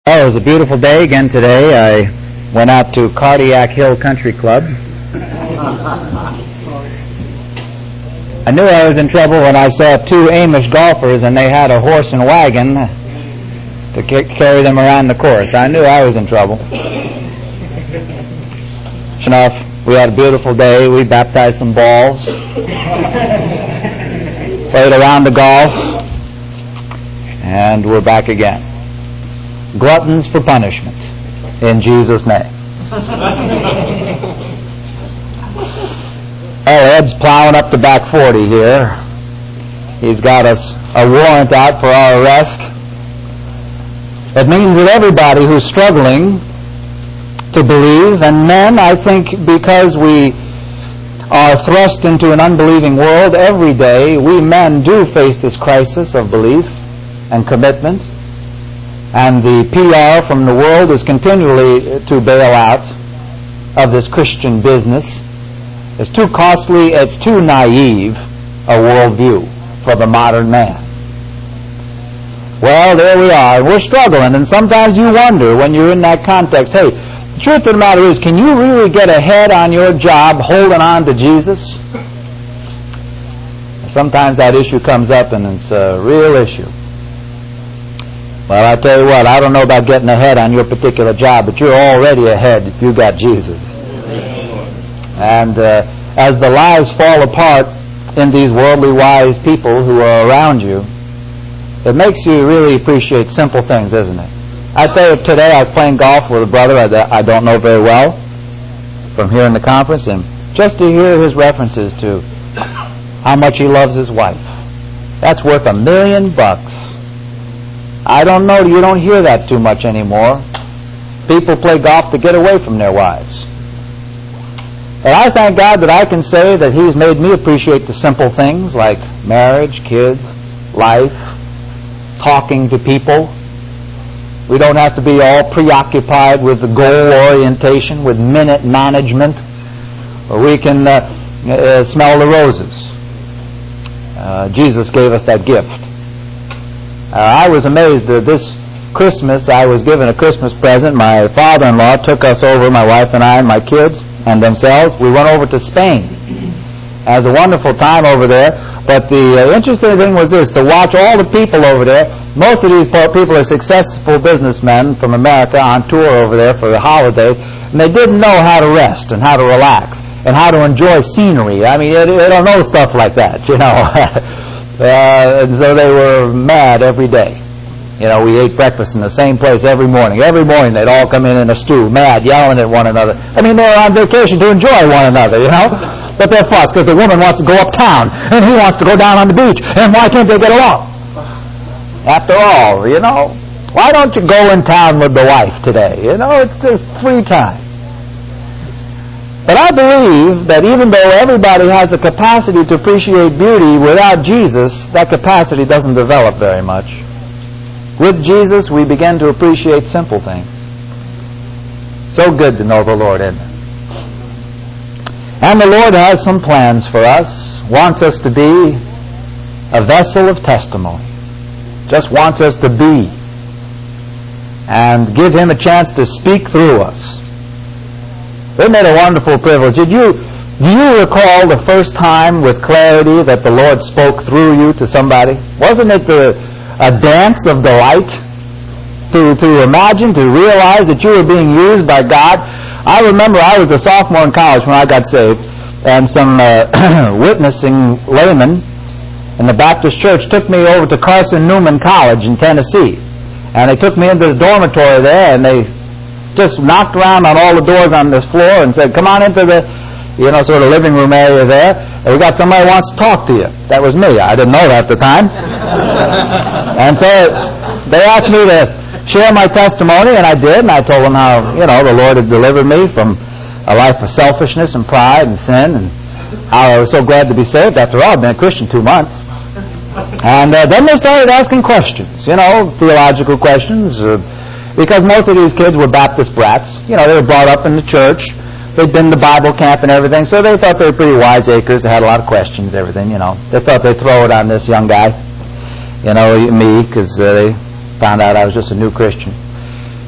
Oh, it was a beautiful day again today. I went out to Cardiac Hill Country Club. I knew I was in trouble when I saw two Amish golfers and they had a horse and wagon to carry them around the course. I knew I was in trouble. Enough, we had a beautiful day. We baptized some balls, played around the golf, and we're back again. Gluttons for punishment, in Jesus' name. Ed's plowing up the back 40 here. He's got us a warrant out for our arrest. It means that everybody who's struggling to believe, and men, I think, because we are thrust into an unbelieving world every day, we men do face this crisis of belief and commitment. And the PR from the world is continually to bail out of this Christian business. It's too costly, it's too naive a worldview for the modern man. Well, there we are. We're struggling, and sometimes you wonder when you're in that context, hey, the truth of the matter is, can you really get ahead on your job holding on to Jesus? Sometimes that issue comes up, and it's a real issue. Well, I tell you what, I don't know about getting ahead on your particular job, but you're already ahead if you got Jesus. And as the lives fall apart in these worldly wise people who are around you, it makes you really appreciate simple things, isn't it? I tell you, today I was playing golf with a brother I don't know very well from here in the conference, and just to hear his references to how much he loves his wife, that's worth $1 million. I don't know, you don't hear that too much anymore. People play golf to get away from their wives. And I thank God that I can say that He's made me appreciate the simple things like marriage, kids, life, talking to people. We don't have to be all preoccupied with the goal orientation, with minute management, or we can smell the roses. Jesus gave us that gift. I was amazed that this Christmas I was given a Christmas present. My father-in-law took us over, my wife and I and my kids and themselves. We went over to Spain. It was a wonderful time over there. But the interesting thing was this, to watch all the people over there. Most of these people are successful businessmen from America on tour over there for the holidays, and they didn't know how to rest and how to relax and how to enjoy scenery. I mean, they don't know stuff like that, you know. And so they were mad every day. You know, we ate breakfast in the same place every morning. Every morning they'd all come in a stew, mad, yelling at one another. I mean, they were on vacation to enjoy one another, you know. But they're fussed because the woman wants to go uptown and he wants to go down on the beach. And why can't they get along? After all, you know, why don't you go in town with the wife today? You know, it's just free time. But I believe that even though everybody has the capacity to appreciate beauty, without Jesus, that capacity doesn't develop very much. With Jesus, we begin to appreciate simple things. So good to know the Lord, isn't it? And the Lord has some plans for us, wants us to be a vessel of testimony, just wants us to be, and give Him a chance to speak through us. Isn't it a wonderful privilege? Do you recall the first time with clarity that the Lord spoke through you to somebody? Wasn't it a dance of delight to imagine, to realize that you were being used by God? I remember I was a sophomore in college when I got saved, and some witnessing laymen in the Baptist church took me over to Carson Newman College in Tennessee. And they took me into the dormitory there, and they just knocked around on all the doors on this floor and said, come on into the, sort of living room area there, and we got somebody who wants to talk to you. That was me. I didn't know that at the time. And so they asked me to share my testimony, and I did, and I told them how, the Lord had delivered me from a life of selfishness and pride and sin, and how I was so glad to be saved. After all, I've been a Christian 2 months. And then they started asking questions, theological questions, because most of these kids were Baptist brats. They were brought up in the church. They'd been to Bible camp and everything, so they thought they were pretty wiseacres. They had a lot of questions, everything, They thought they'd throw it on this young guy, me, because they found out I was just a new Christian.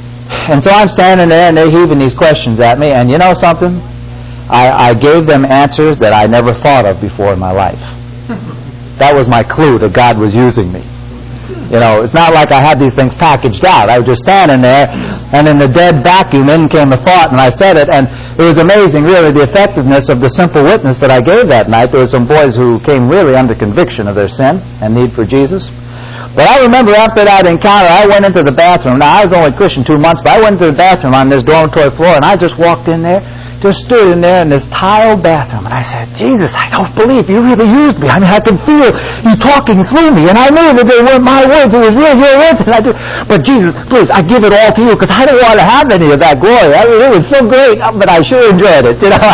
And so I'm standing there, and they're heaving these questions at me, and you know something? I gave them answers that I never thought of before in my life. That was my clue that God was using me. You know, it's not like I had these things packaged out. I was just standing there, and in the dead vacuum, in came the thought, and I said it, and it was amazing, really, the effectiveness of the simple witness that I gave that night. There were some boys who came really under conviction of their sin and need for Jesus. But I remember after that encounter, I went into the bathroom. Now, I was only a Christian 2 months, but I went into the bathroom on this dormitory floor, and I just walked in there, just stood in there in this tiled bathroom, and I said, Jesus, I don't believe you really used me. I mean, I could feel you talking through me, and I knew that they weren't my words, it was really your words. But Jesus, please, I give it all to you, because I don't want to have any of that glory. I mean, it was so great, but I sure enjoyed it, you know.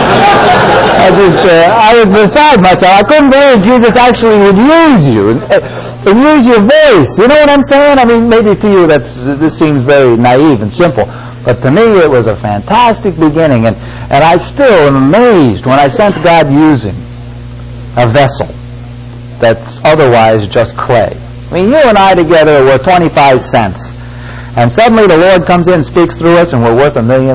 I was beside myself. I couldn't believe Jesus actually would use you, and use your voice. You know what I'm saying? I mean, maybe to you this seems very naive and simple. But to me, it was a fantastic beginning, and I still am amazed when I sense God using a vessel that's otherwise just clay. I mean, you and I together were 25 cents, and suddenly the Lord comes in and speaks through us, and we're worth $1 million.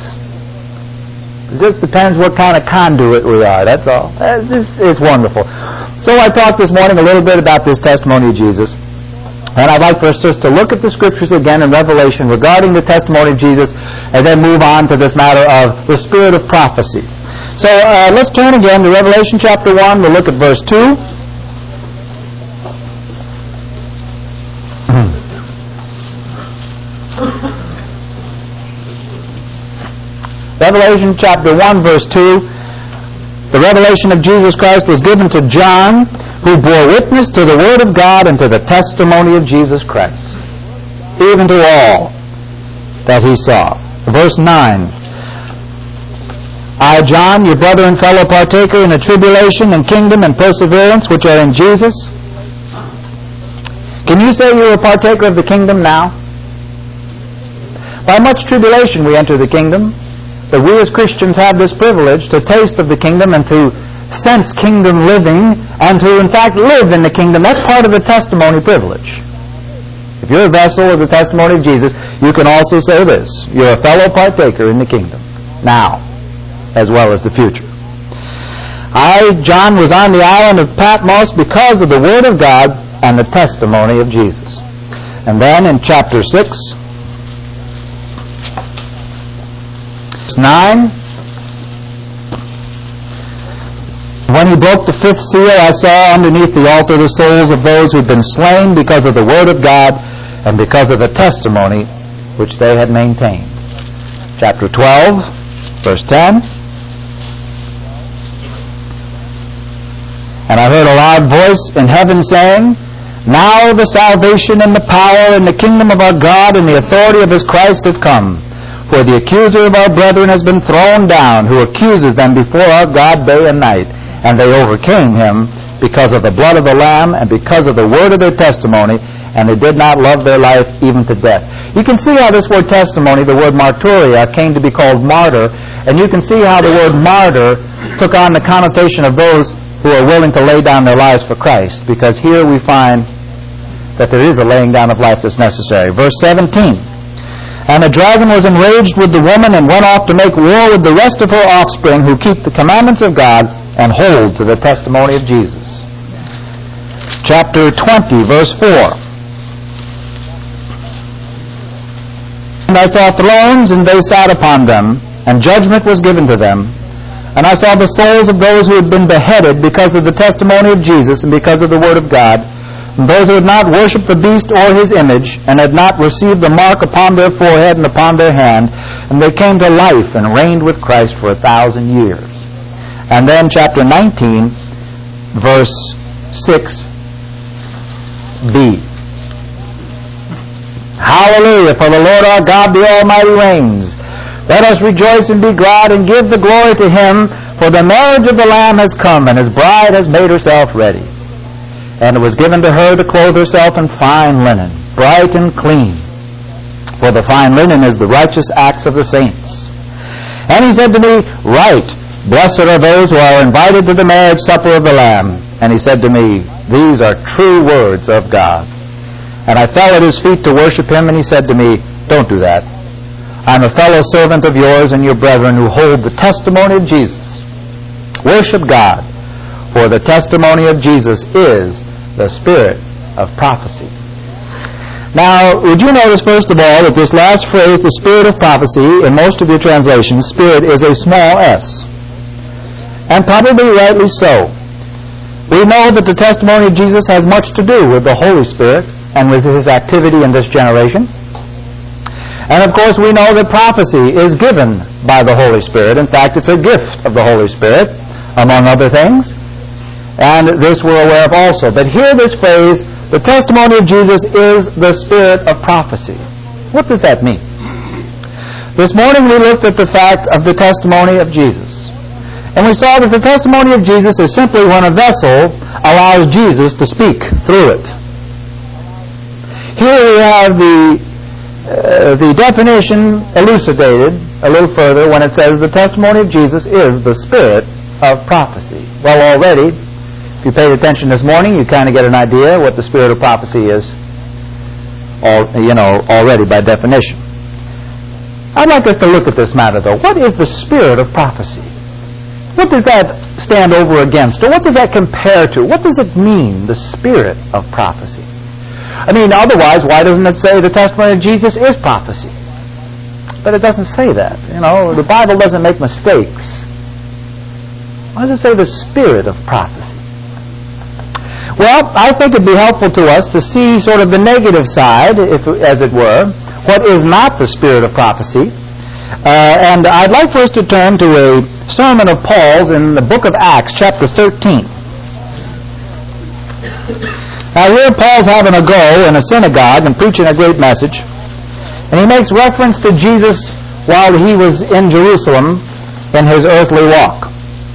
It just depends what kind of conduit we are, that's all. It's wonderful. So I talked this morning a little bit about this testimony of Jesus. And I'd like for us just to look at the Scriptures again in Revelation regarding the testimony of Jesus, and then move on to this matter of the spirit of prophecy. So let's turn again to Revelation chapter 1. We'll look at verse 2. Revelation chapter 1, verse 2. The revelation of Jesus Christ was given to John, who bore witness to the Word of God and to the testimony of Jesus Christ, even to all that he saw. Verse 9. I, John, your brother and fellow partaker in the tribulation and kingdom and perseverance which are in Jesus. Can you say you're a partaker of the kingdom now? By much tribulation we enter the kingdom, but we as Christians have this privilege to taste of the kingdom and to sense kingdom living, and to in fact live in the kingdom. That's part of the testimony privilege. If you're a vessel of the testimony of Jesus, you can also say this: you're a fellow partaker in the kingdom, now, as well as the future. I, John, was on the island of Patmos because of the Word of God and the testimony of Jesus. And then in chapter 6, verse 9, when he broke the fifth seal, I saw underneath the altar the souls of those who had been slain because of the Word of God and because of the testimony which they had maintained. Chapter 12, verse 10. And I heard a loud voice in heaven saying, Now the salvation and the power and the kingdom of our God and the authority of his Christ have come. For the accuser of our brethren has been thrown down, who accuses them before our God day and night. And they overcame him because of the blood of the Lamb and because of the word of their testimony, and they did not love their life even to death. You can see how this word testimony, the word martyria, came to be called martyr, and you can see how the word martyr took on the connotation of those who are willing to lay down their lives for Christ, because here we find that there is a laying down of life that's necessary. Verse 17. And the dragon was enraged with the woman and went off to make war with the rest of her offspring who keep the commandments of God and hold to the testimony of Jesus. Chapter 20, verse 4. And I saw thrones, and they sat upon them, and judgment was given to them. And I saw the souls of those who had been beheaded because of the testimony of Jesus and because of the word of God, and those who had not worshipped the beast or his image, and had not received the mark upon their forehead and upon their hand, and they came to life and reigned with Christ for 1,000 years. And then chapter 19, verse 6b. Hallelujah, for the Lord our God the Almighty reigns. Let us rejoice and be glad and give the glory to him, for the marriage of the Lamb has come, and his bride has made herself ready. And it was given to her to clothe herself in fine linen, bright and clean. For the fine linen is the righteous acts of the saints. And he said to me, Write, Blessed are those who are invited to the marriage supper of the Lamb. And he said to me, These are true words of God. And I fell at his feet to worship him, and he said to me, Don't do that. I'm a fellow servant of yours and your brethren who hold the testimony of Jesus. Worship God, for the testimony of Jesus is the spirit of prophecy. Now, would you notice, first of all, that this last phrase, the spirit of prophecy, in most of your translations, spirit is a small s. And probably rightly so. We know that the testimony of Jesus has much to do with the Holy Spirit and with His activity in this generation. And of course we know that prophecy is given by the Holy Spirit. In fact, it's a gift of the Holy Spirit, among other things. And this we're aware of also. But here this phrase, the testimony of Jesus is the spirit of prophecy. What does that mean? This morning we looked at the fact of the testimony of Jesus. And we saw that the testimony of Jesus is simply when a vessel allows Jesus to speak through it. Here we have the definition elucidated a little further when it says the testimony of Jesus is the spirit of prophecy. Well, already, if you paid attention this morning, you kind of get an idea what the spirit of prophecy is, already by definition. I'd like us to look at this matter, though. What is the spirit of prophecy? What does that stand over against? Or what does that compare to? What does it mean, the spirit of prophecy? I mean, otherwise, why doesn't it say the testimony of Jesus is prophecy? But it doesn't say that. The Bible doesn't make mistakes. Why does it say the spirit of prophecy? Well, I think it'd be helpful to us to see sort of the negative side, as it were, what is not the spirit of prophecy. And I'd like for us to turn to a sermon of Paul's in the book of Acts, chapter 13. Now here Paul's having a go in a synagogue and preaching a great message. And he makes reference to Jesus while he was in Jerusalem in his earthly walk.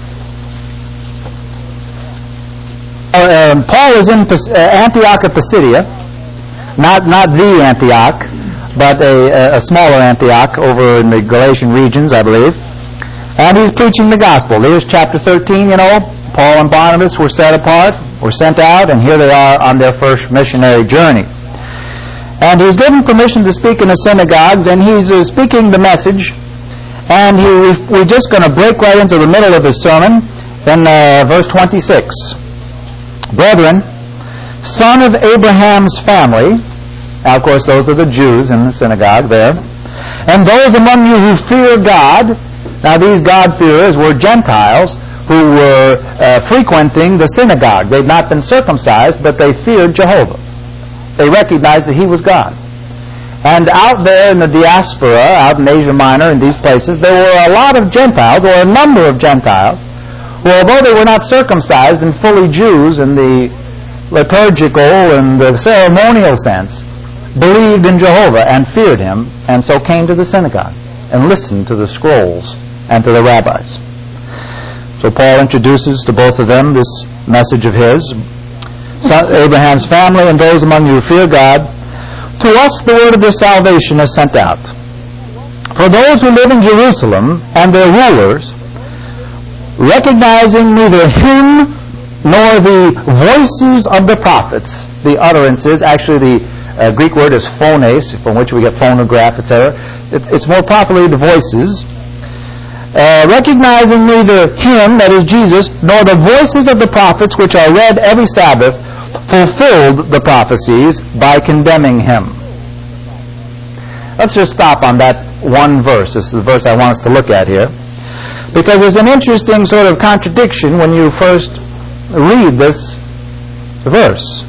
Paul is in Antioch of Pisidia, not the Antioch, but a smaller Antioch over in the Galatian regions, I believe. And he's preaching the gospel. Here's chapter 13, Paul and Barnabas were set apart, were sent out, and here they are on their first missionary journey. And he's given permission to speak in the synagogues, and he's speaking the message. And we're just going to break right into the middle of his sermon in verse 26. Brethren, son of Abraham's family. Now, of course, those are the Jews in the synagogue there. And those among you who fear God. Now, these God-fearers were Gentiles who were frequenting the synagogue. They'd not been circumcised, but they feared Jehovah. They recognized that He was God. And out there in the diaspora, out in Asia Minor, in these places, there were a lot of Gentiles, or a number of Gentiles, who, although they were not circumcised and fully Jews in the liturgical and the ceremonial sense, believed in Jehovah and feared Him, and so came to the synagogue and listened to the scrolls and to the rabbis. So Paul introduces to both of them this message of his. Abraham's family and those among you who fear God, to us the word of this salvation is sent out. For those who live in Jerusalem and their rulers, recognizing neither Him nor the voices of the prophets, the utterances, actually the Greek word is phones, from which we get phonograph, etc. It's more properly the voices. Recognizing neither Him, that is Jesus, nor the voices of the prophets which are read every Sabbath, fulfilled the prophecies by condemning Him. Let's just stop on that one verse. This is the verse I want us to look at here. Because there's an interesting sort of contradiction when you first read this verse.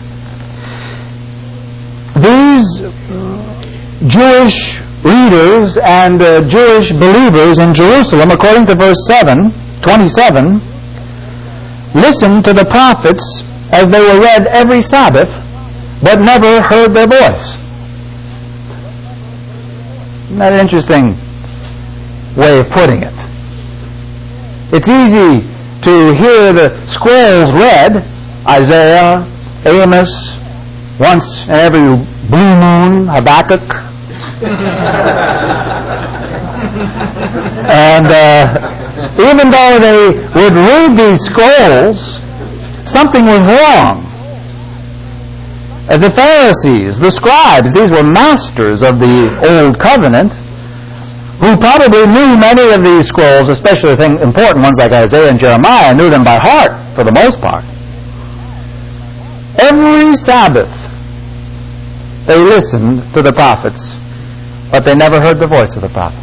These Jewish readers and Jewish believers in Jerusalem, according to verse 27, listened to the prophets as they were read every Sabbath, but never heard their voice. Isn't that an interesting way of putting it? It's easy to hear the scrolls read, Isaiah, Amos, once in every blue moon, Habakkuk. And even though they would read these scrolls, something was wrong. The Pharisees, the scribes, these were masters of the Old Covenant, who probably knew many of these scrolls, especially the important ones like Isaiah and Jeremiah, knew them by heart for the most part. Every Sabbath, they listened to the prophets, but they never heard the voice of the prophets.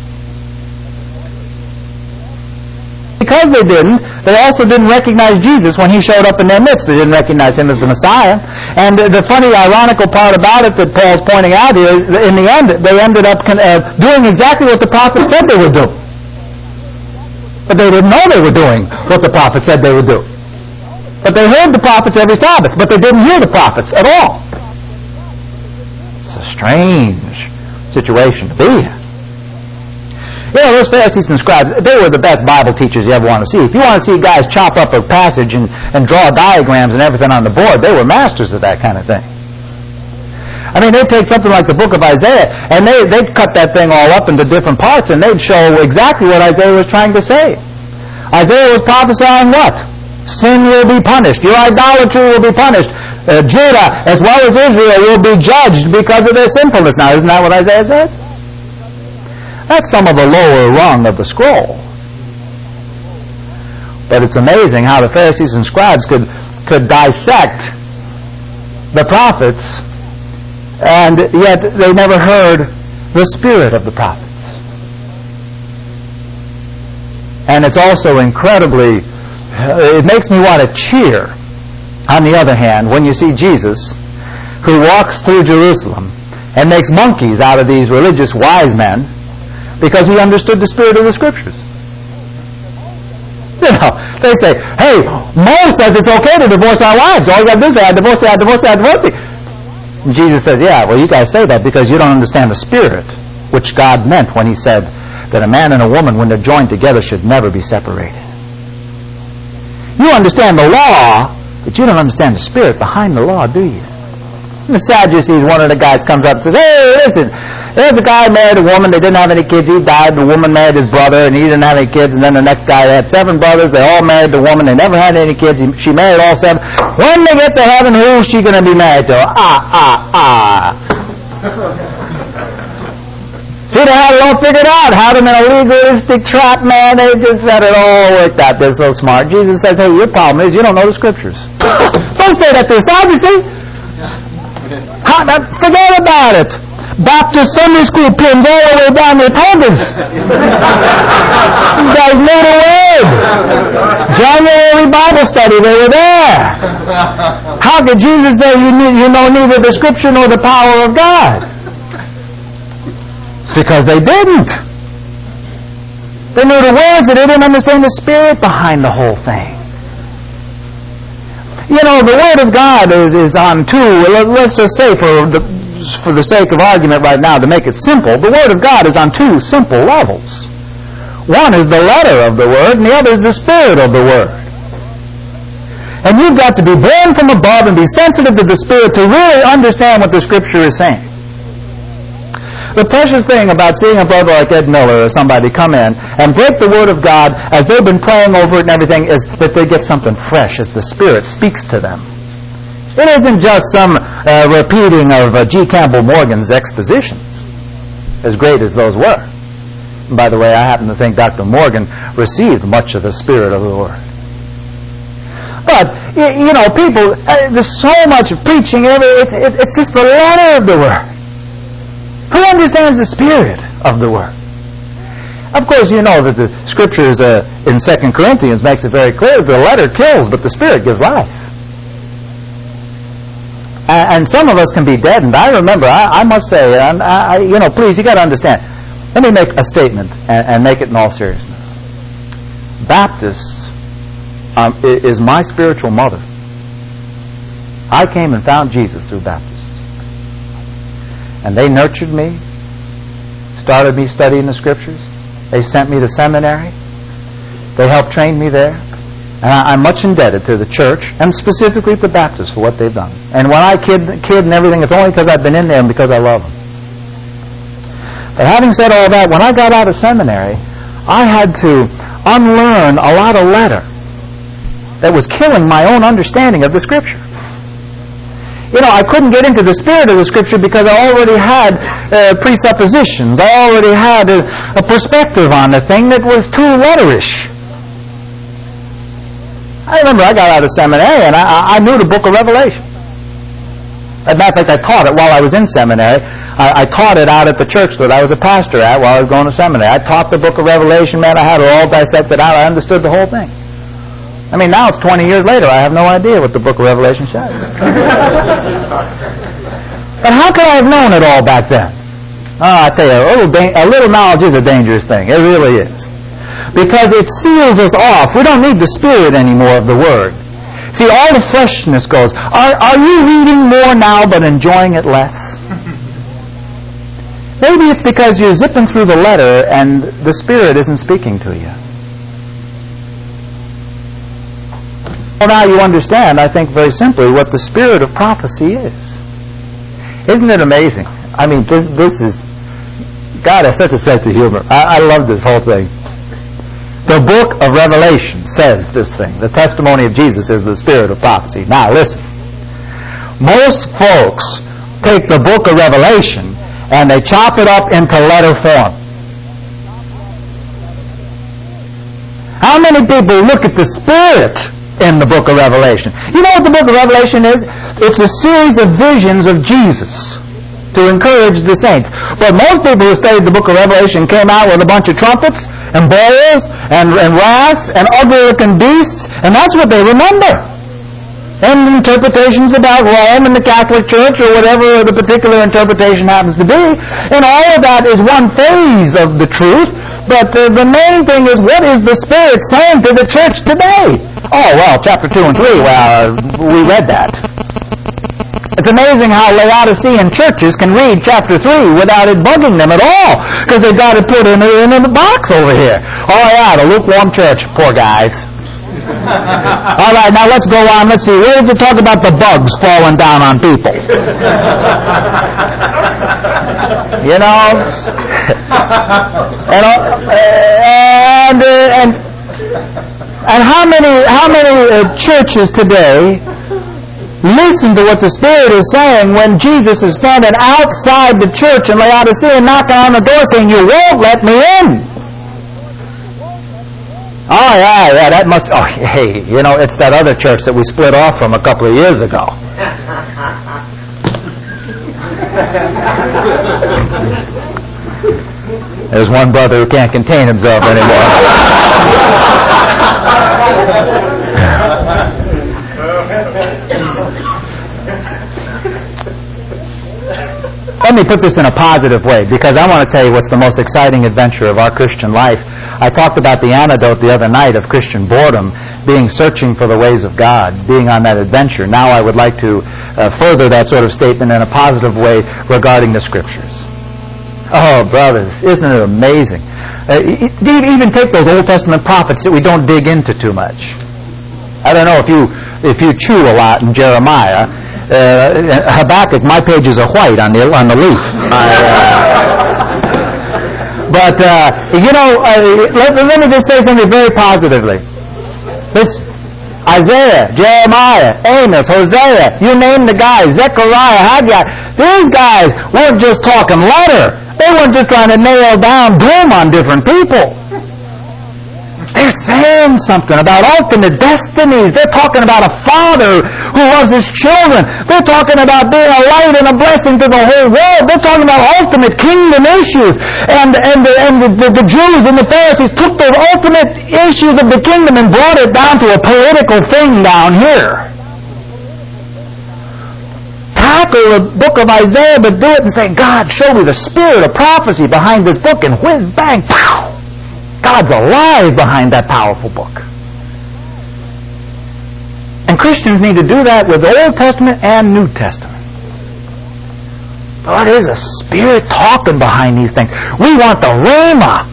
Because they didn't, they also didn't recognize Jesus when he showed up in their midst. They didn't recognize him as the Messiah. And the funny, ironical part about it that Paul's pointing out here is that in the end, they ended up doing exactly what the prophets said they would do. But they didn't know they were doing what the prophets said they would do. But they heard the prophets every Sabbath, but they didn't hear the prophets at all. It's a strange situation to be in. You know, those Pharisees and scribes, they were the best Bible teachers you ever want to see. If you want to see guys chop up a passage and draw diagrams and everything on the board, they were masters of that kind of thing. I mean, they'd take something like the book of Isaiah, and they'd cut that thing all up into different parts, and they'd show exactly what Isaiah was trying to say. Isaiah was prophesying what? Sin will be punished. Your idolatry will be punished. Judah, as well as Israel, will be judged because of their sinfulness. Now, isn't that what Isaiah said? That's some of the lower rung of the scroll. But it's amazing how the Pharisees and scribes could dissect the prophets, and yet they never heard the spirit of the prophets. And it's also incredibly, it makes me want to cheer, on the other hand, when you see Jesus, who walks through Jerusalem and makes monkeys out of these religious wise men, because he understood the spirit of the Scriptures. You know, they say, hey, Moses says it's okay to divorce our wives. All you got to do is say, I divorce you, I divorce you, I divorce you. And Jesus says, yeah, well, you guys say that because you don't understand the spirit, which God meant when he said that a man and a woman, when they're joined together, should never be separated. You understand the law, but you don't understand the spirit behind the law, do you? The Sadducees, one of the guys comes up and says, hey, listen, there's a guy married a woman, they didn't have any kids, he died, the woman married his brother, and he didn't have any kids, and then the next guy had 7 brothers, they all married the woman, they never had any kids, she married all 7. When they get to heaven, who's she going to be married to? See, they had it all figured out, how them in a legalistic trap, man, they just had it all worked out, they're so smart. Jesus says, hey, your problem is you don't know the Scriptures. Don't say that to a Sadducee. Forget about it. Baptist Sunday school pins all the way down their pagans. You guys know the word. January Bible study, they were there. How could Jesus say you know neither the Scripture nor the power of God? It's because they didn't. They knew the words, and they didn't understand the spirit behind the whole thing. You know, the Word of God is on 2, let's just say for the sake of argument right now, to make it simple, the Word of God is on 2 simple levels. One is the letter of the Word, and the other is the spirit of the Word. And you've got to be born from above and be sensitive to the Spirit to really understand what the Scripture is saying. The precious thing about seeing a brother like Ed Miller or somebody come in and break the Word of God as they've been praying over it and everything is that they get something fresh as the Spirit speaks to them. It isn't just some repeating of G. Campbell Morgan's expositions, as great as those were. And by the way, I happen to think Dr. Morgan received much of the Spirit of the Word. But, you know, people, there's so much preaching, it's just the letter of the Word. Who understands the spirit of the Word? Of course, you know that the Scriptures in 2 Corinthians makes it very clear the letter kills, but the Spirit gives life. And some of us can be deadened. I remember, I must say, you know, please, you got to understand. Let me make a statement and make it in all seriousness. Baptists is my spiritual mother. I came and found Jesus through Baptists. And they nurtured me, started me studying the Scriptures. They sent me to seminary. They helped train me there. And I'm much indebted to the church, and specifically the Baptists, for what they've done. And when I kid and everything, it's only because I've been in there and because I love them. But having said all that, when I got out of seminary, I had to unlearn a lot of letter that was killing my own understanding of the Scripture. I couldn't get into the spirit of the Scripture because I already had presuppositions. I already had a perspective on the thing that was too letterish. I remember I got out of seminary and I knew the book of Revelation. As a matter of fact, I taught it while I was in seminary. I taught it out at the church that I was a pastor at while I was going to seminary. I taught the book of Revelation, man. I had it all dissected out. I understood the whole thing. I mean, now it's 20 years later. I have no idea what the book of Revelation says. But how could I have known it all back then? Oh, I tell you, a little knowledge is a dangerous thing. It really is. Because it seals us off. We don't need the spirit anymore of the Word. See, all the fleshness goes. Are you reading more now but enjoying it less? Maybe it's because you're zipping through the letter and the Spirit isn't speaking to you. Well, now you understand, I think, very simply what the spirit of prophecy is. Isn't it amazing? I mean, this is... God has such a sense of humor. I love this whole thing. The book of Revelation says this thing. The testimony of Jesus is the spirit of prophecy. Now, listen. Most folks take the book of Revelation and they chop it up into letter form. How many people look at the spirit in the book of Revelation? You know what the book of Revelation is? It's a series of visions of Jesus to encourage the saints. But most people who studied the book of Revelation came out with a bunch of trumpets and bowls and wraths and ugly-looking beasts, and that's what they remember. And interpretations about Rome and the Catholic Church or whatever the particular interpretation happens to be. And all of that is one phase of the truth. But the main thing is, what is the Spirit saying to the church today? Oh, well, chapter 2 and 3, well, we read that. It's amazing how Laodicean churches can read chapter 3 without it bugging them at all, because they've got it put in a box over here. Oh, yeah, the lukewarm church. Poor guys. All right, now let's go on. Let's see. Where does it talk about the bugs falling down on people? You know? And how many churches today listen to what the Spirit is saying when Jesus is standing outside the church in Laodicea knocking on the door saying, "You won't let me in." Oh, yeah, that must... Oh, hey, it's that other church that we split off from a couple of years ago. There's one brother who can't contain himself anymore. Let me put this in a positive way, because I want to tell you what's the most exciting adventure of our Christian life. I talked about the antidote the other night of Christian boredom, being searching for the ways of God, being on that adventure. Now I would like to further that sort of statement in a positive way regarding the Scriptures. Oh, brothers, isn't it amazing? Even take those Old Testament prophets that we don't dig into too much. I don't know if you chew a lot in Jeremiah. Habakkuk, my pages are white on the leaf. But let me just say something very positively. This Isaiah, Jeremiah, Amos, Hosea, you name the guys, Zechariah, Haggai. These guys weren't just talking letter. They weren't just trying to nail down doom on different people. They're saying something about ultimate destinies. They're talking about a father who loves his children. They're talking about being a light and a blessing to the whole world. They're talking about ultimate kingdom issues. And the Jews and the Pharisees took those ultimate issues of the kingdom and brought it down to a political thing down here. Tackle the book of Isaiah, but do it and say, God, show me the spirit of prophecy behind this book, and whiz, bang, pow! God's alive behind that powerful book. And Christians need to do that with the Old Testament and New Testament. But there's a spirit talking behind these things. We want the rhema,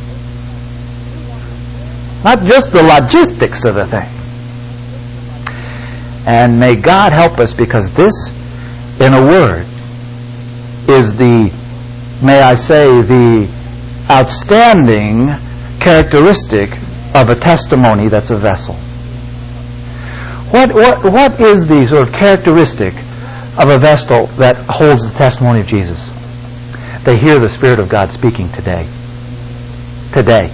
not just the logistics of the thing. And may God help us, because this, in a word, is the, may I say, the outstanding characteristic of a testimony that's a vessel. What is the sort of characteristic of a vessel that holds the testimony of Jesus. They hear the Spirit of God speaking today. Today.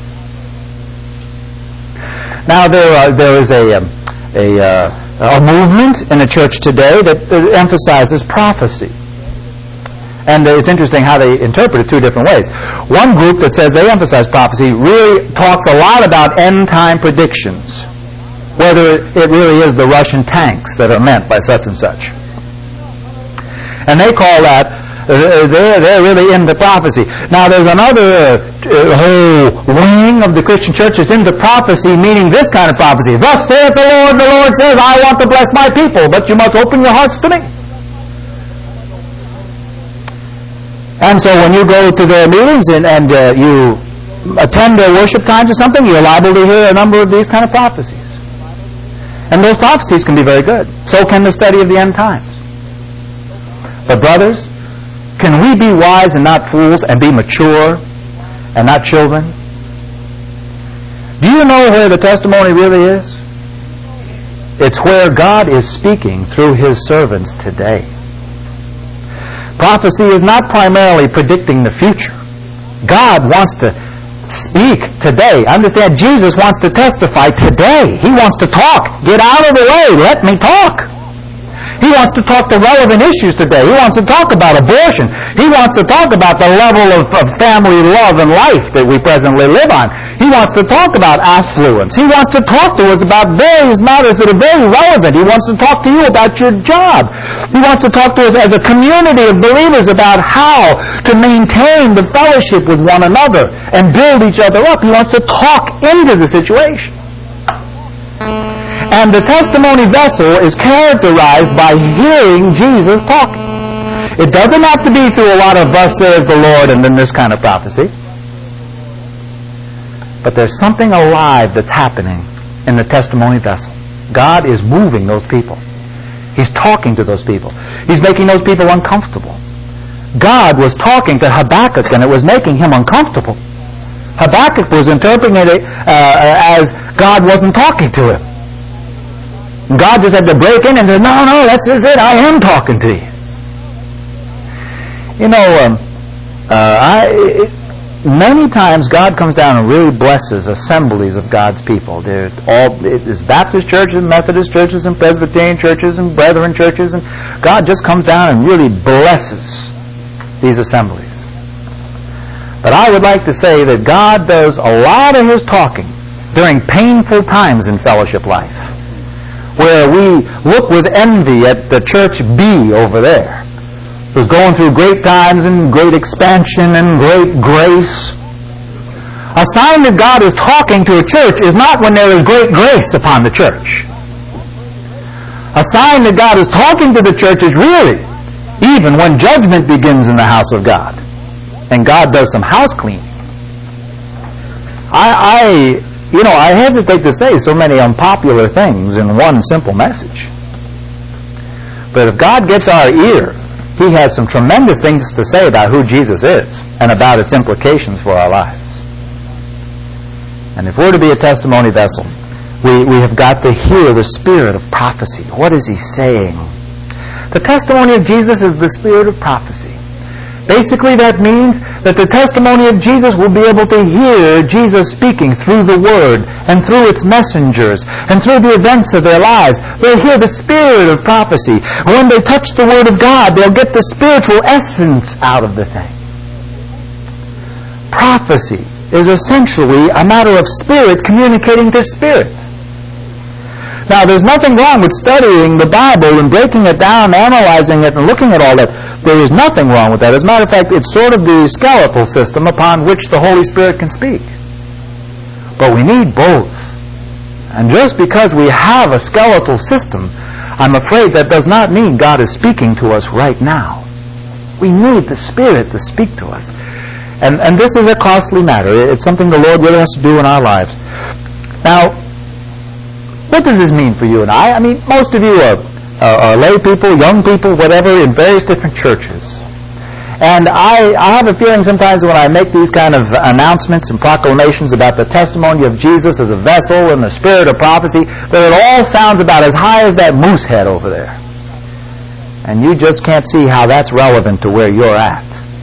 Now there is a movement in the church today that emphasizes prophecy. And it's interesting how they interpret it two different ways. One group that says they emphasize prophecy really talks a lot about end-time predictions, whether it really is the Russian tanks that are meant by such and such. And they call that, they're really into prophecy. Now there's another whole wing of the Christian church that's into prophecy, meaning this kind of prophecy. Thus saith the Lord says, I want to bless my people, but you must open your hearts to me. And so when you go to their meetings and you attend their worship times or something, you're liable to hear a number of these kind of prophecies. And those prophecies can be very good. So can the study of the end times. But brothers, can we be wise and not fools and be mature and not children? Do you know where the testimony really is? It's where God is speaking through His servants today. Prophecy is not primarily predicting the future. God wants to speak today. Understand, Jesus wants to testify today. He wants to talk. Get out of the way. Let me talk. He wants to talk to relevant issues today. He wants to talk about abortion. He wants to talk about the level of family love and life that we presently live on. He wants to talk about affluence. He wants to talk to us about various matters that are very relevant. He wants to talk to you about your job. He wants to talk to us as a community of believers about how to maintain the fellowship with one another and build each other up. He wants to talk into the situation. And the testimony vessel is characterized by hearing Jesus talking. It doesn't have to be through a lot of thus says the Lord and then this kind of prophecy. But there's something alive that's happening in the testimony vessel. God is moving those people. He's talking to those people. He's making those people uncomfortable. God was talking to Habakkuk and it was making him uncomfortable. Habakkuk was interpreting it as God wasn't talking to him. God just had to break in and say, no, that's just it. I am talking to you. You know, many times God comes down and really blesses assemblies of God's people. There's Baptist churches, Methodist churches, and Presbyterian churches, and Brethren churches, and God just comes down and really blesses these assemblies. But I would like to say that God does a lot of His talking during painful times in fellowship life, where we look with envy at the church B over there, who's going through great times and great expansion and great grace. A sign that God is talking to a church is not when there is great grace upon the church. A sign that God is talking to the church is really even when judgment begins in the house of God and God does some house cleaning. I hesitate to say so many unpopular things in one simple message. But if God gets our ear, He has some tremendous things to say about who Jesus is and about its implications for our lives. And if we're to be a testimony vessel, we have got to hear the spirit of prophecy. What is He saying? The testimony of Jesus is the spirit of prophecy. Basically, that means that the testimony of Jesus will be able to hear Jesus speaking through the Word and through its messengers and through the events of their lives. They'll hear the spirit of prophecy. When they touch the Word of God, they'll get the spiritual essence out of the thing. Prophecy is essentially a matter of spirit communicating to spirit. Now, there's nothing wrong with studying the Bible and breaking it down, analyzing it, and looking at all that. There is nothing wrong with that. As a matter of fact, it's sort of the skeletal system upon which the Holy Spirit can speak. But we need both. And just because we have a skeletal system, I'm afraid that does not mean God is speaking to us right now. We need the Spirit to speak to us. And this is a costly matter. It's something the Lord really has to do in our lives. Now, what does this mean for you and I? I mean, most of you are lay people, young people, whatever, in various different churches. And I have a feeling sometimes when I make these kind of announcements and proclamations about the testimony of Jesus as a vessel and the spirit of prophecy, that it all sounds about as high as that moose head over there. And you just can't see how that's relevant to where you're at.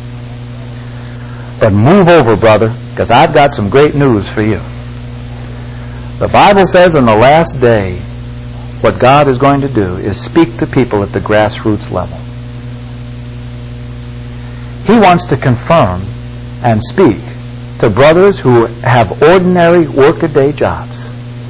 But move over, brother, because I've got some great news for you. The Bible says in the last day, what God is going to do is speak to people at the grassroots level. He wants to confirm and speak to brothers who have ordinary workaday jobs.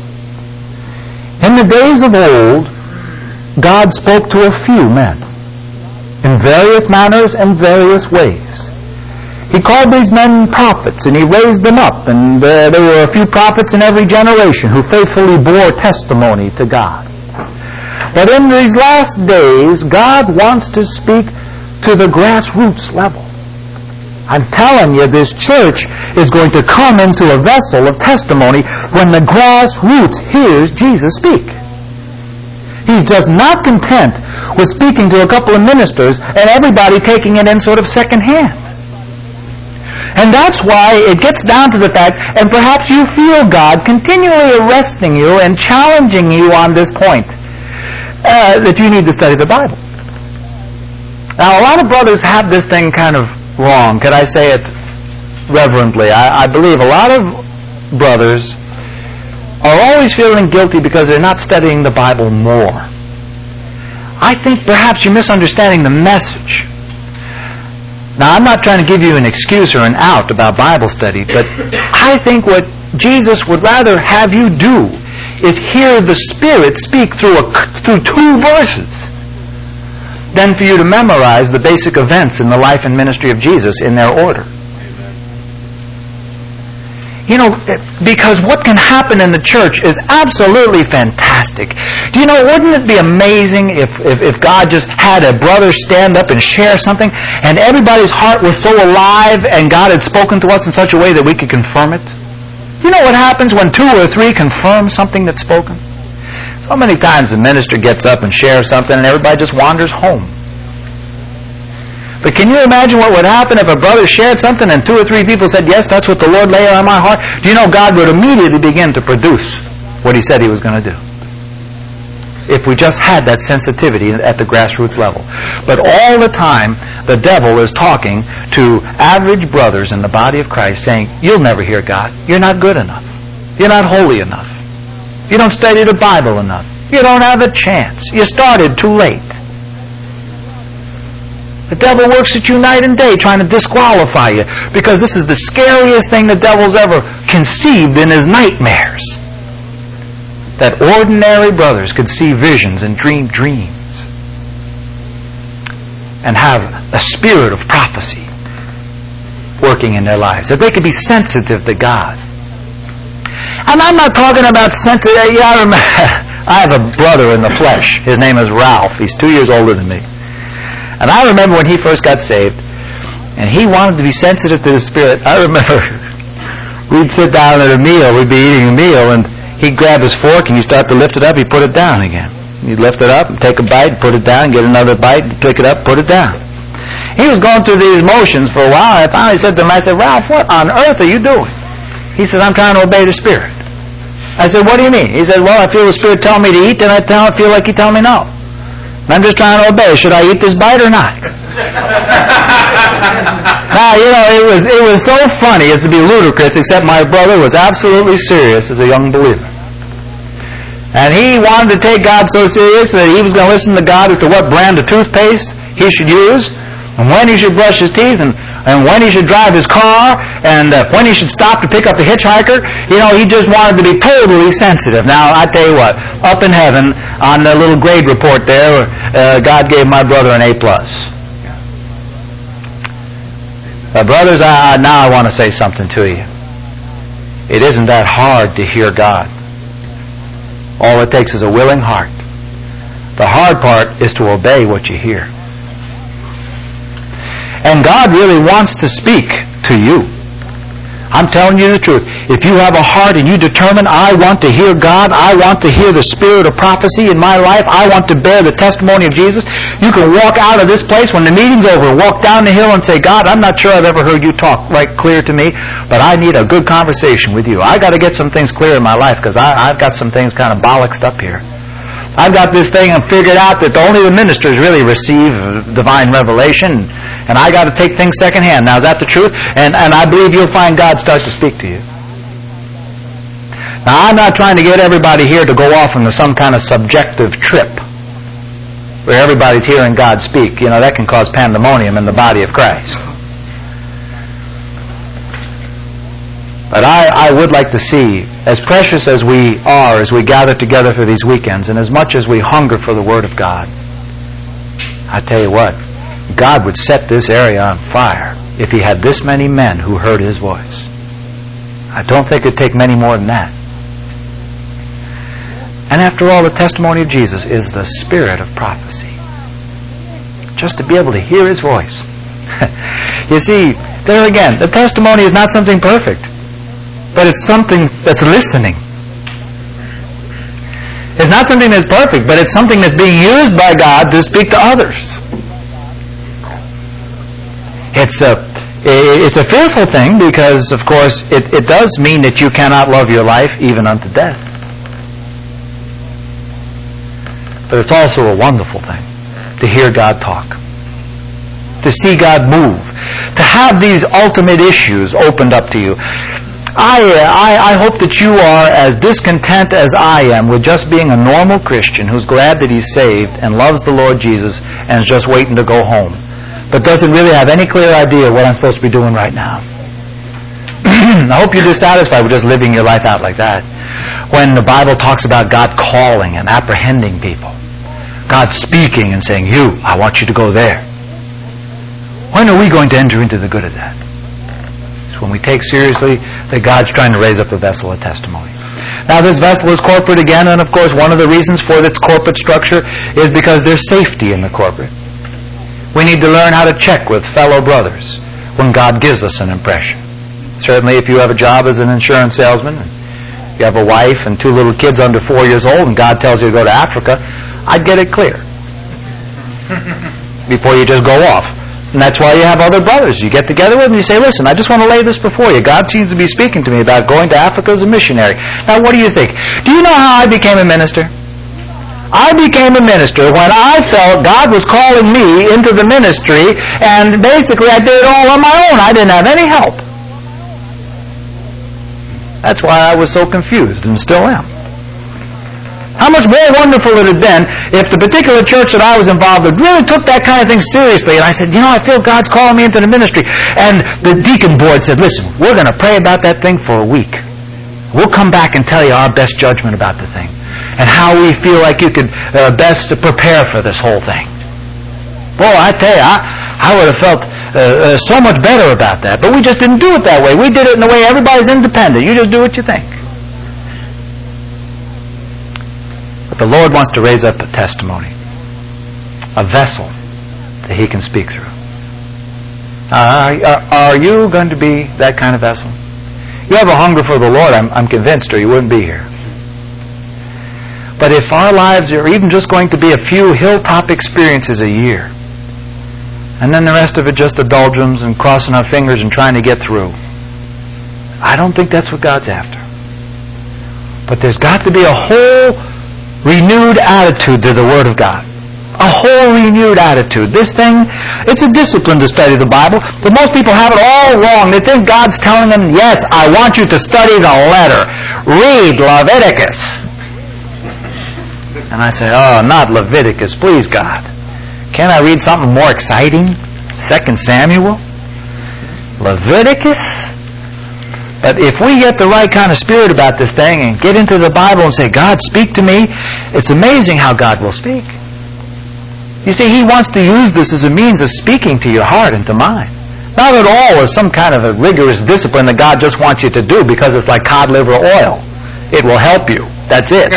In the days of old, God spoke to a few men in various manners and various ways. He called these men prophets, and He raised them up, and there were a few prophets in every generation who faithfully bore testimony to God. But in these last days, God wants to speak to the grassroots level. I'm telling you, this church is going to come into a vessel of testimony when the grassroots hears Jesus speak. He's just not content with speaking to a couple of ministers and everybody taking it in sort of second hand. And that's why it gets down to the fact, and perhaps you feel God continually arresting you and challenging you on this point, that you need to study the Bible. Now, a lot of brothers have this thing kind of wrong. Could I say it reverently? I believe a lot of brothers are always feeling guilty because they're not studying the Bible more. I think perhaps you're misunderstanding the message. Now, I'm not trying to give you an excuse or an out about Bible study, but I think what Jesus would rather have you do is hear the Spirit speak through 2 verses than for you to memorize the basic events in the life and ministry of Jesus in their order. You know, because what can happen in the church is absolutely fantastic. Do you know, wouldn't it be amazing if God just had a brother stand up and share something and everybody's heart was so alive and God had spoken to us in such a way that we could confirm it? You know what happens when 2 or 3 confirm something that's spoken? So many times the minister gets up and shares something and everybody just wanders home. But can you imagine what would happen if a brother shared something and 2 or 3 people said, yes, that's what the Lord laid on my heart? Do you know God would immediately begin to produce what He said He was going to do? If we just had that sensitivity at the grassroots level. But all the time, the devil is talking to average brothers in the body of Christ saying, you'll never hear God. You're not good enough. You're not holy enough. You don't study the Bible enough. You don't have a chance. You started too late. The devil works at you night and day trying to disqualify you because this is the scariest thing the devil's ever conceived in his nightmares. That ordinary brothers could see visions and dream dreams and have a spirit of prophecy working in their lives. That they could be sensitive to God. And I'm not talking about sensitive. Yeah, I have a brother in the flesh. His name is Ralph. He's 2 years older than me. And I remember when he first got saved, and he wanted to be sensitive to the Spirit. I remember we'd sit down at a meal, we'd be eating a meal, and he'd grab his fork and he'd start to lift it up, he'd put it down again. He'd lift it up, take a bite, put it down, get another bite, pick it up, put it down. He was going through these motions for a while, and I finally said to him, I said, Ralph, what on earth are you doing? He said, I'm trying to obey the Spirit. I said, what do you mean? He said, well, I feel the Spirit tell me to eat, and I feel like He tell me no. I'm just trying to obey. Should I eat this bite or not? Now, you know, it was so funny as to be ludicrous, except my brother was absolutely serious as a young believer. And he wanted to take God so serious that he was going to listen to God as to what brand of toothpaste he should use, and when he should brush his teeth, and when he should drive his car, and when he should stop to pick up a hitchhiker. You know, he just wanted to be totally sensitive. Now, I tell you what, up in heaven, on the little grade report there, God gave my brother an A+. Brothers, now I want to say something to you. It isn't that hard to hear God. All it takes is a willing heart. The hard part is to obey what you hear. And God really wants to speak to you. I'm telling you the truth. If you have a heart and you determine, I want to hear God, I want to hear the spirit of prophecy in my life, I want to bear the testimony of Jesus, you can walk out of this place when the meeting's over, walk down the hill and say, God, I'm not sure I've ever heard you talk right clear to me, but I need a good conversation with you. I got to get some things clear in my life because I've got some things kind of bollocksed up here. I've got this thing and figured out that only the ministers really receive divine revelation, and I got to take things secondhand. Now, is that the truth? And I believe you'll find God start to speak to you. Now, I'm not trying to get everybody here to go off into some kind of subjective trip where everybody's hearing God speak. You know, that can cause pandemonium in the body of Christ. But I would like to see, as precious as we are as we gather together for these weekends, and as much as we hunger for the Word of God, I tell you what, God would set this area on fire if He had this many men who heard His voice. I don't think it would take many more than that. And after all, the testimony of Jesus is the spirit of prophecy. Just to be able to hear His voice. You see, there again, the testimony is not something perfect, but it's something that's listening. It's not something that's perfect, but it's something that's being used by God to speak to others. It's a fearful thing because, of course, it does mean that you cannot love your life even unto death. But it's also a wonderful thing to hear God talk, to see God move, to have these ultimate issues opened up to you. I hope that you are as discontent as I am with just being a normal Christian who's glad that he's saved and loves the Lord Jesus and is just waiting to go home, but doesn't really have any clear idea what I'm supposed to be doing right now. I hope you're dissatisfied with just living your life out like that. When the Bible talks about God calling and apprehending people, God speaking and saying, "You, I want you to go there." When are we going to enter into the good of that? It's when we take seriously that God's trying to raise up a vessel of testimony. Now, this vessel is corporate again, and of course one of the reasons for its corporate structure is because there's safety in the corporate. We need to learn how to check with fellow brothers when God gives us an impression. Certainly if you have a job as an insurance salesman, and you have a wife and 2 little kids under 4 years old, and God tells you to go to Africa, I'd get it clear before you just go off. And that's why you have other brothers. You get together with them and you say, "Listen, I just want to lay this before you. God seems to be speaking to me about going to Africa as a missionary." Now, what do you think? Do you know how I became a minister? I became a minister when I felt God was calling me into the ministry, and basically I did it all on my own. I didn't have any help. That's why I was so confused and still am. How much more wonderful it had been if the particular church that I was involved with really took that kind of thing seriously. And I said, I feel God's calling me into the ministry. And the deacon board said, "Listen, we're going to pray about that thing for a week. We'll come back and tell you our best judgment about the thing and how we feel like you could best prepare for this whole thing." Boy, I tell you, I would have felt so much better about that. But we just didn't do it that way. We did it in the way everybody's independent. You just do what you think. But the Lord wants to raise up a testimony, a vessel that He can speak through. Are you going to be that kind of vessel? You have a hunger for the Lord, I'm convinced, or you wouldn't be here. But if our lives are even just going to be a few hilltop experiences a year, and then the rest of it just the doldrums and crossing our fingers and trying to get through, I don't think that's what God's after. But there's got to be a whole renewed attitude to the Word of God. A whole renewed attitude. This thing, it's a discipline to study the Bible, but most people have it all wrong. They think God's telling them, "Yes, I want you to study the letter. Read Leviticus." And I say, "Oh, not Leviticus, please God. Can't I read something more exciting? 2 Samuel? Leviticus?" But if we get the right kind of spirit about this thing and get into the Bible and say, "God, speak to me," it's amazing how God will speak. You see, He wants to use this as a means of speaking to your heart and to mine. Not at all as some kind of a rigorous discipline that God just wants you to do because it's like cod liver oil. It will help you. That's it.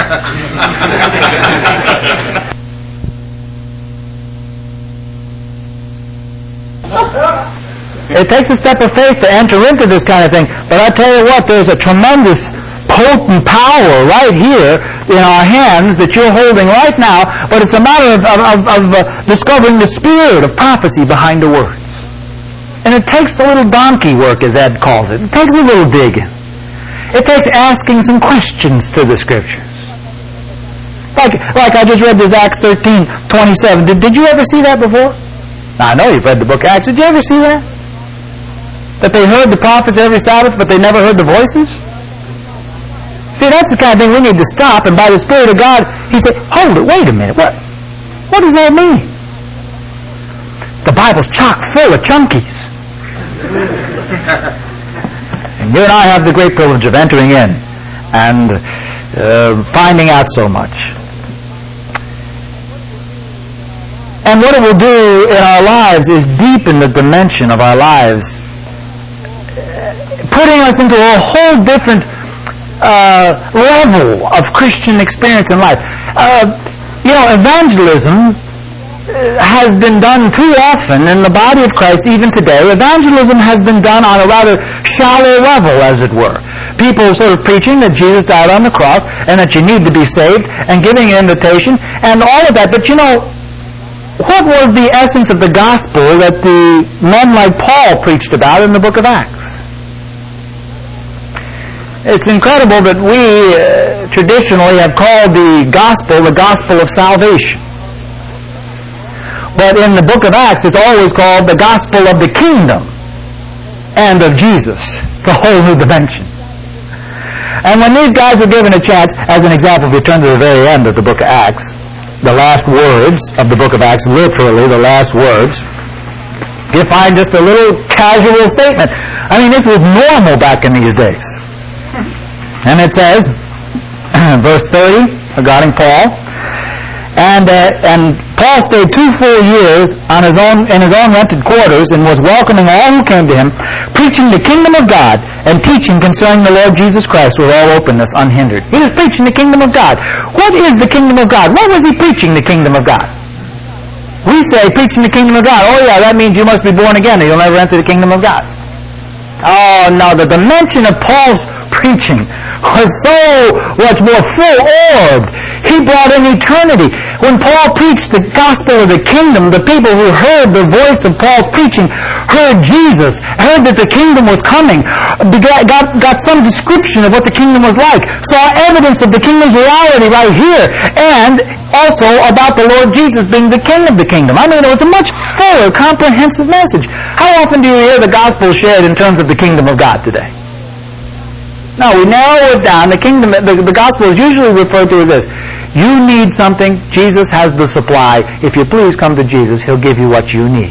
It takes a step of faith to enter into this kind of thing. But I tell you what, there's a tremendous potent power right here in our hands that you're holding right now, but it's a matter of discovering the spirit of prophecy behind the words. And it takes a little donkey work, as Ed calls it. It takes a little digging. It takes asking some questions to the Scriptures. Like I just read this Acts 13:27. Did you ever see that before? Now, I know you've read the book of Acts. Did you ever see that? That they heard the prophets every Sabbath, but they never heard the voices? See, that's the kind of thing we need to stop, and by the Spirit of God, He said, hold it, wait a minute. What does that mean? The Bible's chock full of chunkies. And you and I have the great privilege of entering in and finding out so much. And what it will do in our lives is deepen the dimension of our lives, putting us into a whole different level of Christian experience in life. Evangelism has been done too often in the body of Christ even today. Evangelism has been done on a rather shallow level, as it were. People are sort of preaching that Jesus died on the cross and that you need to be saved and giving an invitation and all of that. But what was the essence of the gospel that the men like Paul preached about in the book of Acts? It's incredible that we traditionally have called the gospel of salvation. But in the book of Acts, it's always called the gospel of the kingdom and of Jesus. It's a whole new dimension. And when these guys were given a chance, as an example, if you turn to the very end of the book of Acts, the last words of the book of Acts, literally the last words, you find just a little casual statement. I mean, this was normal back in these days. And it says, verse 30, regarding Paul, and Paul stayed 2 full years in his own rented quarters and was welcoming all who came to him, preaching the kingdom of God and teaching concerning the Lord Jesus Christ with all openness, unhindered. He was preaching the kingdom of God. What is the kingdom of God? What was he preaching the kingdom of God? We say preaching the kingdom of God. Oh yeah, that means you must be born again or you'll never enter the kingdom of God. Oh no, the dimension of Paul's preaching was so much more full-orbed. He brought in eternity. When Paul preached the gospel of the kingdom, the people who heard the voice of Paul's preaching heard Jesus, heard that the kingdom was coming, got some description of what the kingdom was like, saw evidence of the kingdom's reality right here, and also about the Lord Jesus being the king of the kingdom. I mean, it was a much fuller, comprehensive message. How often do you hear the gospel shared in terms of the kingdom of God today? No, we narrow it down. The gospel is usually referred to as this. You need something, Jesus has the supply. If you please come to Jesus, He'll give you what you need.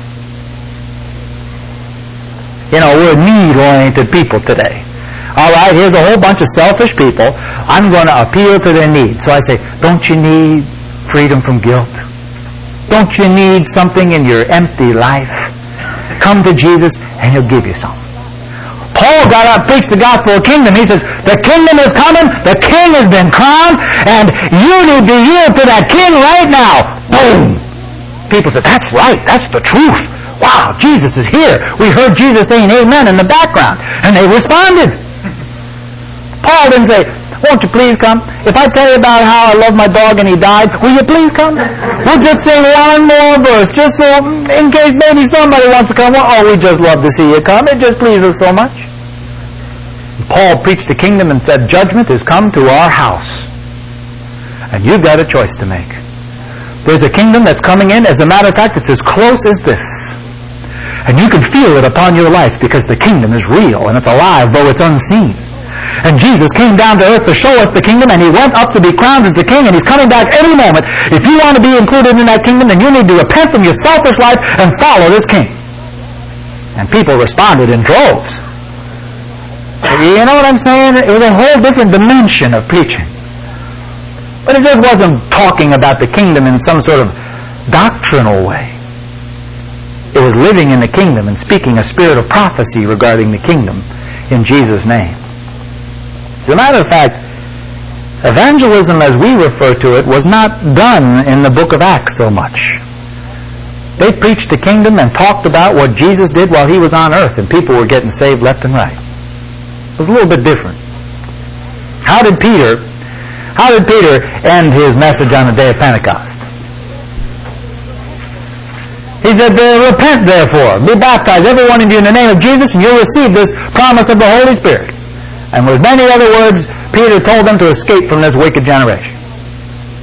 We're need-oriented people today. All right, here's a whole bunch of selfish people. I'm going to appeal to their needs. So I say, don't you need freedom from guilt? Don't you need something in your empty life? Come to Jesus and He'll give you something. Paul got up and preached the gospel of the kingdom. He says, the kingdom is coming, the king has been crowned, and you need to yield to that king right now. Boom! People said, that's right, that's the truth. Wow, Jesus is here. We heard Jesus saying amen in the background, and they responded. Paul didn't say, won't you please come? If I tell you about how I love my dog and he died, will you please come? We'll just sing one more verse, just so, in case maybe somebody wants to come. Oh, we just love to see you come. It just pleases us so much. Paul preached the kingdom and said, judgment has come to our house. And you've got a choice to make. There's a kingdom that's coming in. As a matter of fact, it's as close as this. And you can feel it upon your life because the kingdom is real and it's alive, though it's unseen. And Jesus came down to earth to show us the kingdom, and He went up to be crowned as the king, and He's coming back any moment. If you want to be included in that kingdom, then you need to repent from your selfish life and follow this king. And people responded in droves. You know what I'm saying? It was a whole different dimension of preaching. But it just wasn't talking about the kingdom in some sort of doctrinal way. It was living in the kingdom and speaking a spirit of prophecy regarding the kingdom in Jesus' name. As a matter of fact, evangelism as we refer to it was not done in the book of Acts so much. They preached the kingdom and talked about what Jesus did while He was on earth, and people were getting saved left and right. It was a little bit different. How did Peter end his message on the day of Pentecost? He said, repent therefore, be baptized, every one of you, in the name of Jesus, and you'll receive this promise of the Holy Spirit. And with many other words, Peter told them to escape from this wicked generation.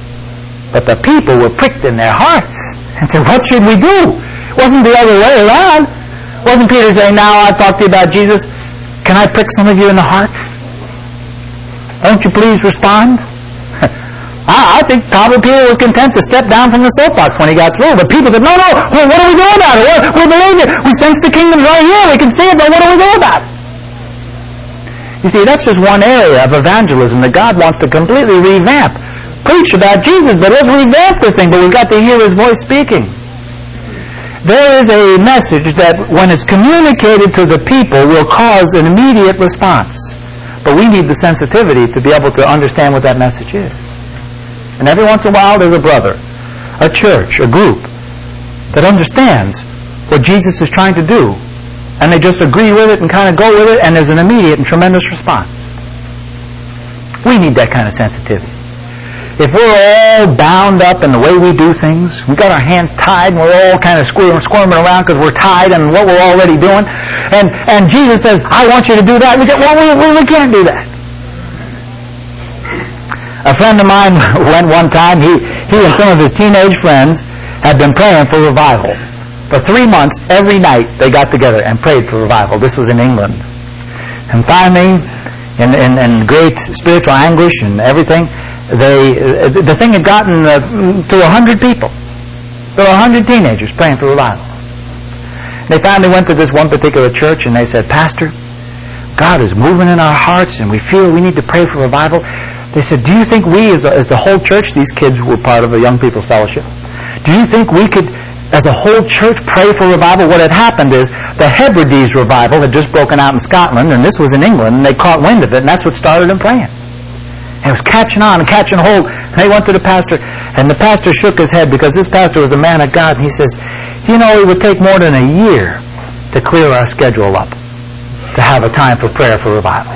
But the people were pricked in their hearts and said, what should we do? It wasn't the other way around. It wasn't Peter saying, now I've talked to you about Jesus. Can I prick some of you in the heart? Won't you please respond? I think probably Peter was content to step down from the soapbox when he got through. But people said, no, what do we do about it? We believe it. We sense the kingdom's right here. We can see it, but what do we do about it? You see, that's just one area of evangelism that God wants to completely revamp. Preach about Jesus, but let's revamp the thing. But we've got to hear His voice speaking. There is a message that when it's communicated to the people will cause an immediate response. But we need the sensitivity to be able to understand what that message is. And every once in a while there's a brother, a church, a group that understands what Jesus is trying to do. And they just agree with it and kind of go with it, and there's an immediate and tremendous response. We need that kind of sensitivity. If we're all bound up in the way we do things, we've got our hands tied and we're all kind of squirming around because we're tied in what we're already doing, and Jesus says, I want you to do that. We say, well, we can't do that. A friend of mine went one time, he and some of his teenage friends had been praying for revival. For 3 months, every night, they got together and prayed for revival. This was in England. And finally, in great spiritual anguish and everything, the thing had gotten to 100 people. There were 100 teenagers praying for revival. They finally went to this one particular church and they said, Pastor, God is moving in our hearts and we feel we need to pray for revival. They said, do you think we, as the whole church, these kids were part of a young people's fellowship, do you think we could, as a whole church, pray for revival? What had happened is the Hebrides revival had just broken out in Scotland, and this was in England, and they caught wind of it, and that's what started them praying. And it was catching on and catching hold. And they went to the pastor, and the pastor shook his head because this pastor was a man of God, and he says, you know, it would take more than a year to clear our schedule up to have a time for prayer for revival.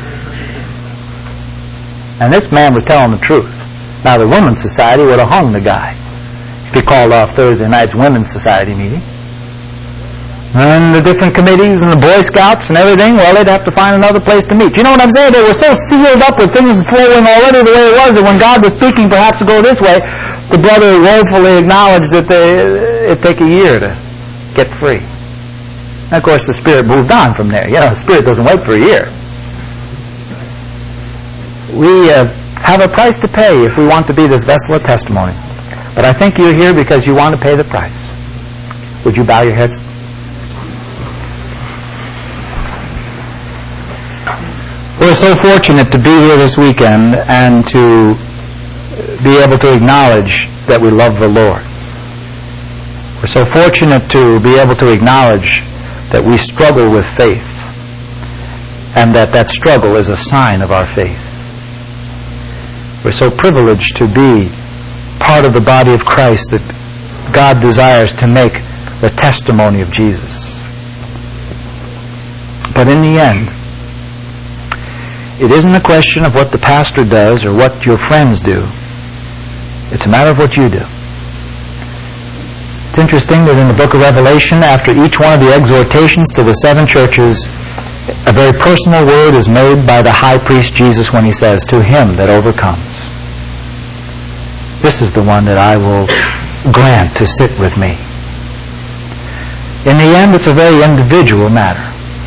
And this man was telling the truth. Now, the Women's Society would have hung the guy if he called off Thursday night's Women's Society meeting. And the different committees and the Boy Scouts and everything, well, they'd have to find another place to meet. You know what I'm saying? They were so sealed up with things flowing already the way it was that when God was speaking perhaps to go this way, the brother woefully acknowledged that it'd take a year to get free. And of course, the Spirit moved on from there. You know, the Spirit doesn't wait for a year. We have a price to pay if we want to be this vessel of testimony. But I think you're here because you want to pay the price. Would you bow your heads? We're so fortunate to be here this weekend and to be able to acknowledge that we love the Lord. We're so fortunate to be able to acknowledge that we struggle with faith and that struggle is a sign of our faith. We're so privileged to be part of the body of Christ that God desires to make the testimony of Jesus. But in the end, it isn't a question of what the pastor does or what your friends do. It's a matter of what you do. It's interesting that in the book of Revelation, after each one of the exhortations to the 7 churches, a very personal word is made by the high priest Jesus when he says, to him that overcomes. This is the one that I will grant to sit with me. In the end, it's a very individual matter.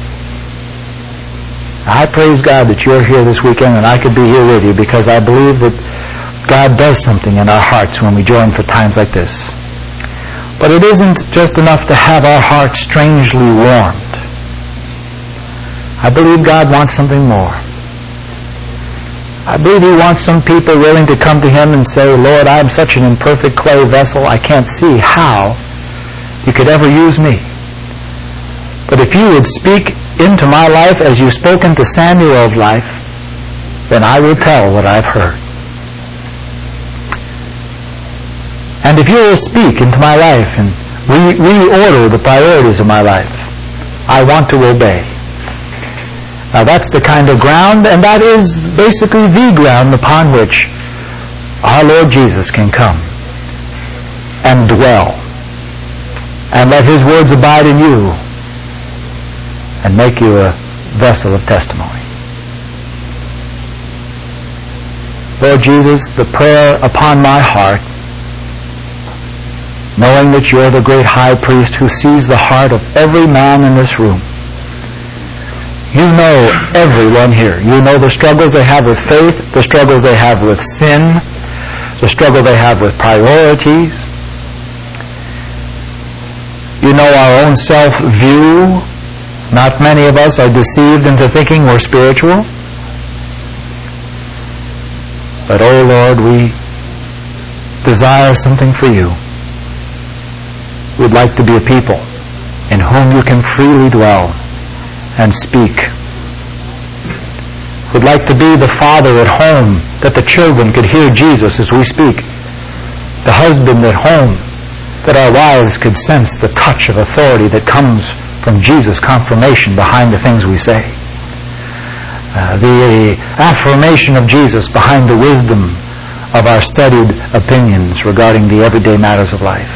I praise God that you're here this weekend and I could be here with you because I believe that God does something in our hearts when we join for times like this. But it isn't just enough to have our hearts strangely warmed. I believe God wants something more. I believe He wants some people willing to come to Him and say, Lord, I'm such an imperfect clay vessel, I can't see how You could ever use me. But if You would speak into my life as You spoke into Samuel's life, then I will tell what I've heard. And if You will speak into my life and reorder the priorities of my life, I want to obey. Now that's the kind of ground, and that is basically the ground upon which our Lord Jesus can come and dwell and let His words abide in you and make you a vessel of testimony. Lord Jesus, the prayer upon my heart knowing that you're the great high priest who sees the heart of every man in this room. You know everyone here. You know the struggles they have with faith, the struggles they have with sin, the struggle they have with priorities. You know our own self-view. Not many of us are deceived into thinking we're spiritual. But, oh Lord, we desire something for you. We'd like to be a people in whom you can freely dwell and speak. We'd like to be the father at home, that the children could hear Jesus as we speak. The husband at home, that our wives could sense the touch of authority that comes from Jesus' confirmation behind the things we say. The affirmation of Jesus behind the wisdom of our studied opinions regarding the everyday matters of life.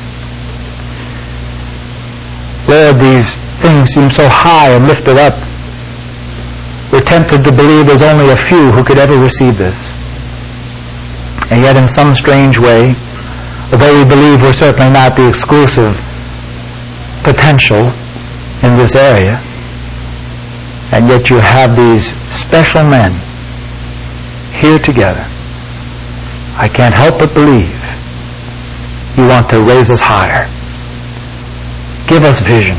Lord, these things seem so high and lifted up. We're tempted to believe there's only a few who could ever receive this. And yet in some strange way, although we believe we're certainly not the exclusive potential in this area, and yet you have these special men here together. I can't help but believe you want to raise us higher. Give us vision.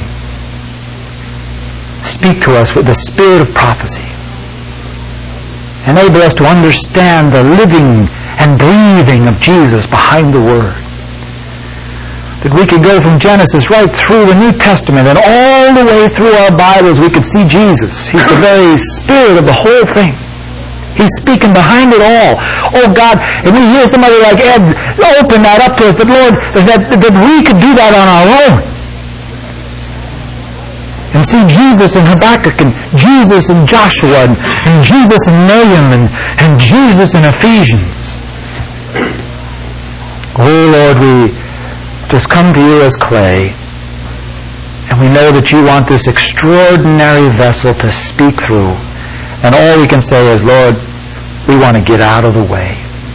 Speak to us with the spirit of prophecy. Enable us to understand the living and breathing of Jesus behind the Word. That we could go from Genesis right through the New Testament and all the way through our Bibles we could see Jesus. He's the very spirit of the whole thing. He's speaking behind it all. Oh God, and we hear somebody like Ed open that up to us, but Lord, that we could do that on our own. And see Jesus in Habakkuk, and Jesus in Joshua, and Jesus in Nahum, and Jesus in Ephesians. Oh Lord, we just come to you as clay, and we know that you want this extraordinary vessel to speak through. And all we can say is, Lord, we want to get out of the way.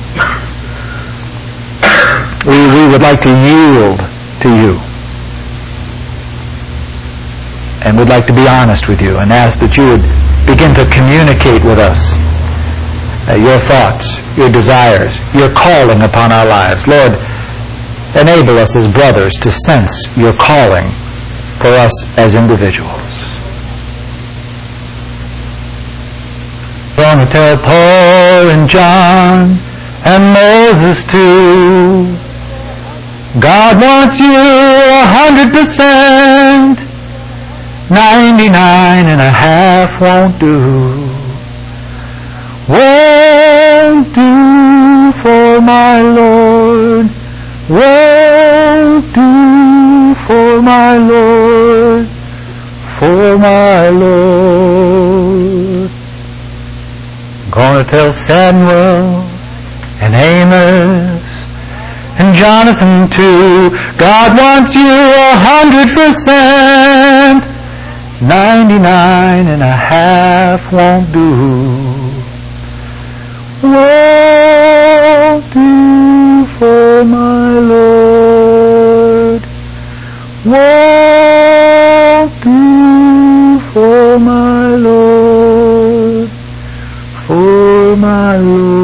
We would like to yield to you. And we'd like to be honest with you and ask that you would begin to communicate with us your thoughts, your desires, your calling upon our lives. Lord, enable us as brothers to sense your calling for us as individuals. Going to tell Paul and John and Moses too, God wants you 100%. 99.5 won't do. Won't do for my Lord. Won't do for my Lord. For my Lord. Gonna tell Samuel and Amos and Jonathan too, God wants you 100%. 99.5 won't do. Won't do for my Lord. Won't do for my Lord. For my Lord.